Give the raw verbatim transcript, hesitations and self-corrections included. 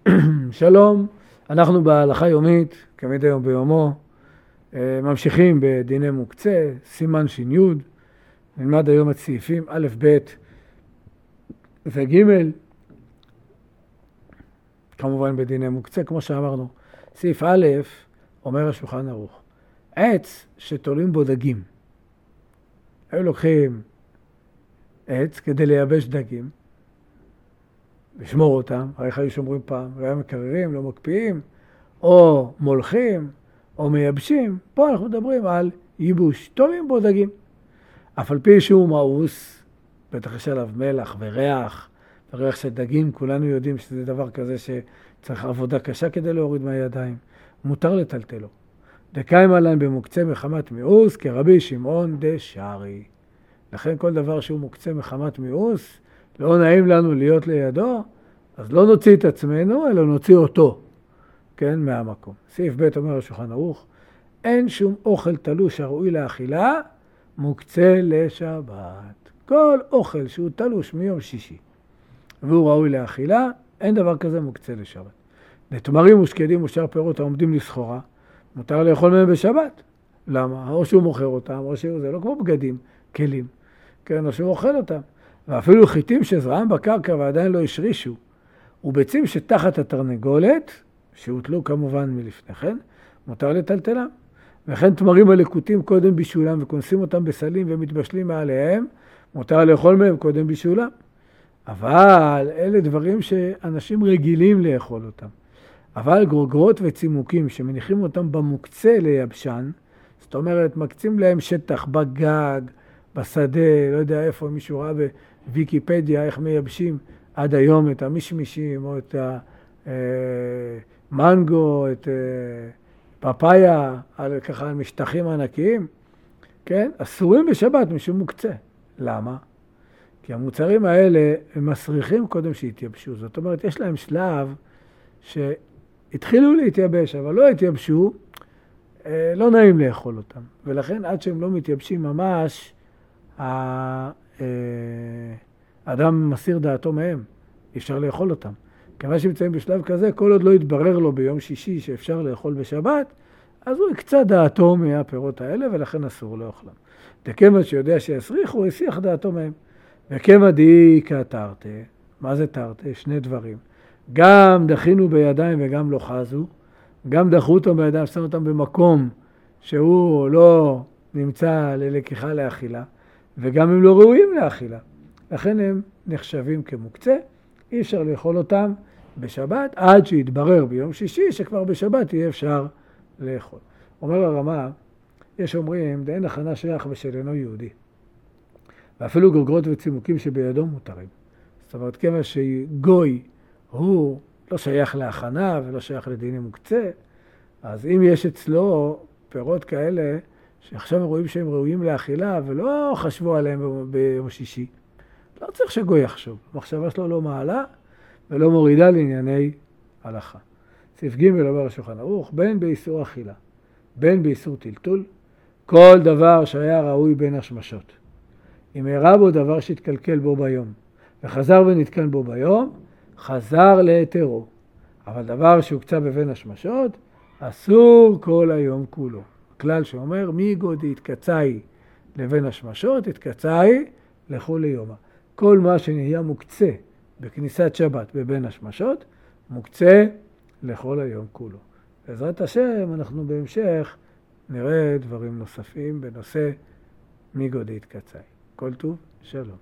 שלום, אנחנו בהלכה יומית, כמדי יום ביומו, ממשיכים בדיני מוקצה, סימן ש"י, נלמד היום את סעיפים א', ב' וג', כמובן בדיני מוקצה, כמו שאמרנו. סעיף א', אומר השולחן ערוך, עץ שתולים בו דגים. היו לוקחים עץ כדי לייבש דגים, לשמור אותם, הרי היו שומרים פעם, והיו מקררים, לא מקפיאים, או מולכים, או מייבשים. פה אנחנו מדברים על ייבוש, תולים בו דגים. אף על פי שהוא מאוס, בטח יש עליו מלח וריח, וריח של דגים, כולנו יודעים שזה דבר כזה שצריך עבודה קשה כדי להוריד מהידיים. מותר לטלטלו. דקיים עליהם במוקצה מחמת מיאוס, כרבי שמעון דשארי. לכן כל דבר שהוא מוקצה מחמת מיאוס, לא נעים לנו להיות לידו, אז לא נוציא את עצמנו, אלא נוציא אותו, כן, מהמקום. סעיף ב' אומר השולחן ערוך, אין שום אוכל תלוש הראוי לאכילה, מוקצה לשבת. כל אוכל שהוא תלוש מיום שישי, והוא ראוי לאכילה, אין דבר כזה מוקצה לשבת. לתמרים ושקדים ושאר פירות העומדים לסחורה, מותר לאכול מהם בשבת. למה? או שהוא מוכר אותם, או שהוא זה לא כמו בגדים, כלים, כן, או שהוא אוכל אותם. ואפילו חיטים שזרעם בקרקע ועדיין לא השרישו, וביצים שתחת התרנגולת, שהוטלו כמובן מלפני כן, מותר לטלטלם. וכן תמרים הלקוטים קודם בישולם וכונסים אותם בסלים ומתבשלים מעליהם, מותר לאכול מהם קודם בישולם. אבל אלה דברים שאנשים רגילים לאכול אותם. אבל גרוגרות וצימוקים שמניחים אותם במוקצה ליבשן, זאת אומרת מקצים להם שטח בגג, בשדה, לא יודע איפה, מישהו ראה בוויקיפדיה איך מייבשים עד היום את המשמישים או את המנגו, את פפאיה, על ככה משטחים ענקיים, כן? אסורים בשבת משום מוקצה. למה? כי המוצרים האלה הם מסריחים קודם שהתייבשו. זאת אומרת, יש להם שלב שהתחילו להתייבש, אבל לא התייבשו, לא נעים לאכול אותם. ולכן עד שהם לא מתייבשים ממש, האדם מסיר דעתו מהם, אפשר לאכול אותם. כמה שמצאים בשלב כזה, כל עוד לא יתברר לו ביום שישי שאפשר לאכול בשבת, אז הוא יקצה דעתו מהפירות האלה, ולכן אסור לאכלם. דכמה שיודע שיסריך, הוא יסיח דעתו מהם. וכמה דאיקה תרתי, מה זה תרתי? שני דברים. גם דחינו בידיים וגם לא חזו, גם דחו אותם בידיים, שמו אותם במקום שהוא לא נמצא ללקיחה לאכילה, וגם הם לא ראויים לאכילה. לכן הם נחשבים כמוקצה, אי אפשר לאכול אותם בשבת, עד שיתברר ביום שישי שכבר בשבת יהיה אפשר לאכול. אומר הרמה, יש אומרים, דאין הכנה שייך ושל אינו יהודי. ואפילו גרוגרות וצימוקים שבידו מותרים. זאת אומרת, כמה שגוי הוא לא שייך להכנה ולא שייך לדיני מוקצה, אז אם יש אצלו פירות כאלה, שעכשיו רואים שהם ראויים לאכילה ולא חשבו עליהם ביום שישי, לא צריך שגוי יחשוב. המחשבה שלו לא מעלה ולא מורידה לענייני הלכה. סעיף ג' אומר השולחן ערוך, בין באיסור אכילה, בין באיסור טלטול, כל דבר שהיה ראוי בין השמשות. אם הראה בו דבר שהתקלקל בו ביום, וחזר ונתקן בו ביום, חזר להתרו. אבל דבר שהוקצה בבין השמשות, אסור כל היום כולו. כלל שאומר, מי גודי התקצאי לבין השמשות, התקצאי לכו ליומה. כל מה שנהיה מוקצה בכניסת שבת בבין השמשות, מוקצה לכל היום כולו. בעזרת השם, אנחנו בהמשך נראה דברים נוספים בנושא מי גודי התקצאי. כל טוב, שלום.